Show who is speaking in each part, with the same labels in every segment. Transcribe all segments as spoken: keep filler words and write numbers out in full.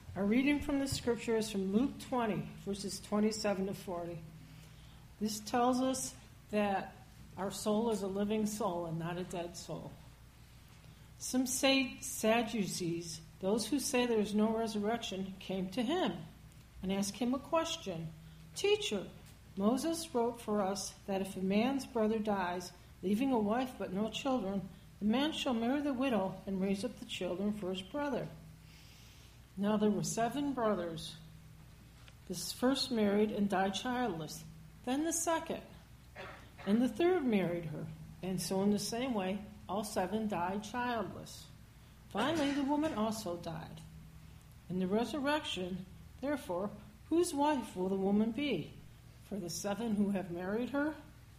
Speaker 1: Our reading from the scripture is from Luke twenty, verses twenty-seven to forty. This tells us that our soul is a living soul and not a dead soul. Some say Sadducees, those who say there is no resurrection, came to him and asked him a question. Teacher, Moses wrote for us that if a man's brother dies, leaving a wife but no children, the man shall marry the widow and raise up the children for his brother. Now there were seven brothers. The first married and died childless. Then the second. And the third married her. And so in the same way, all seven died childless. Finally, the woman also died. In the resurrection, therefore, whose wife will the woman be? For the seven who have married her?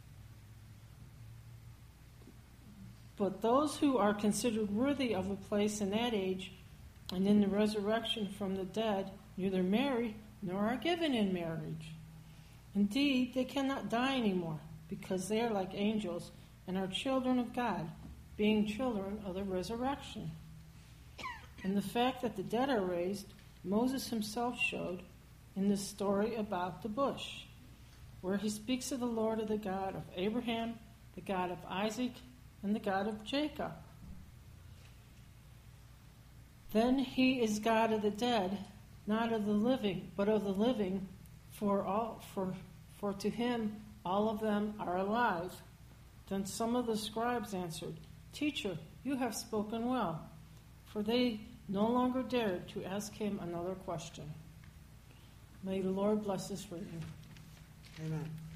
Speaker 1: But those who are considered worthy of a place in that age and in the resurrection from the dead neither marry nor are given in marriage. Indeed, they cannot die anymore, because they are like angels and are children of God, being children of the resurrection. And the fact that the dead are raised, Moses himself showed in the story about the bush, where he speaks of the Lord of the God of Abraham, the God of Isaac, and the God of Jacob. Then he is God of the dead, not of the living, but of the living, for all for for to him all of them are alive. Then some of the scribes answered, Teacher, you have spoken well. For they no longer dared to ask him another question. May the Lord bless this reading.
Speaker 2: Amen.